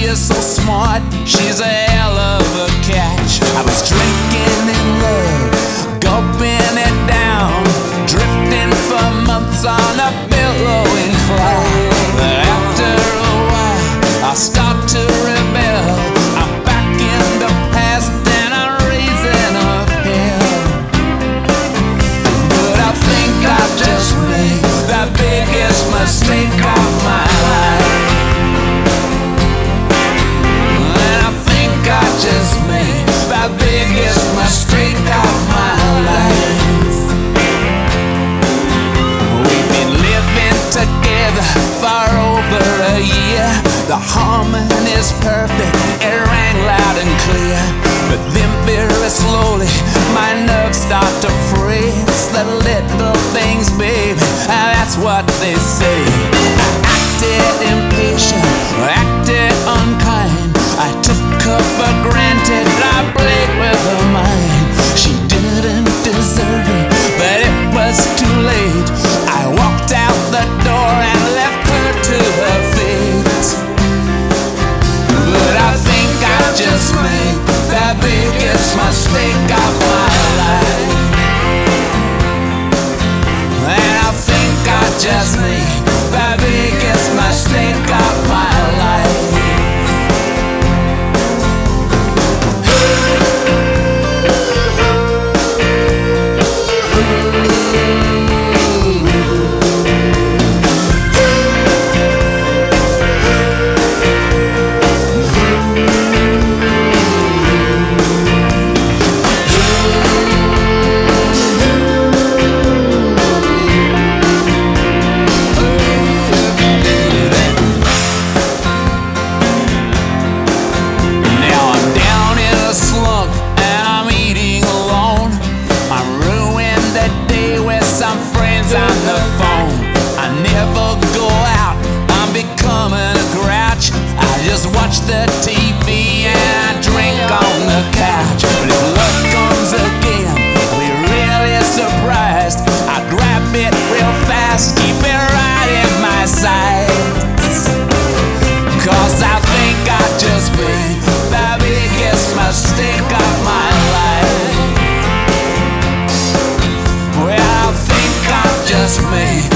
she is so smart, she's a hell of a catch. I was drinking in love, gulping it down, drifting for months on a billowing cloud. But after a while, I start to rebel. I'm back in the past and I'm raising up hell. But I think I just made the biggest mistake of my life. And I think I just made the biggest mistake of my life. We've been living together for over a year. The harmony's perfect, it rang loud and clear. But then very slowly my nerves start to freeze. The little things, baby, that's what they say. I acted impatient, acted unkind. I took her for granted, I played with her mind. She didn't deserve it, but it was too late. I walked out the door and left her to her fate. But I think I just made the biggest mistake of my life. And I think I just made the biggest mistake of my life. On the phone, I never go out, I'm becoming a grouch. I just watch the TV and I drink on the couch. But if love comes again, I'll be really surprised. I grab it real fast, keep it right in my sights. Cause I think I just made the biggest mistake of my life. Well, I think I just made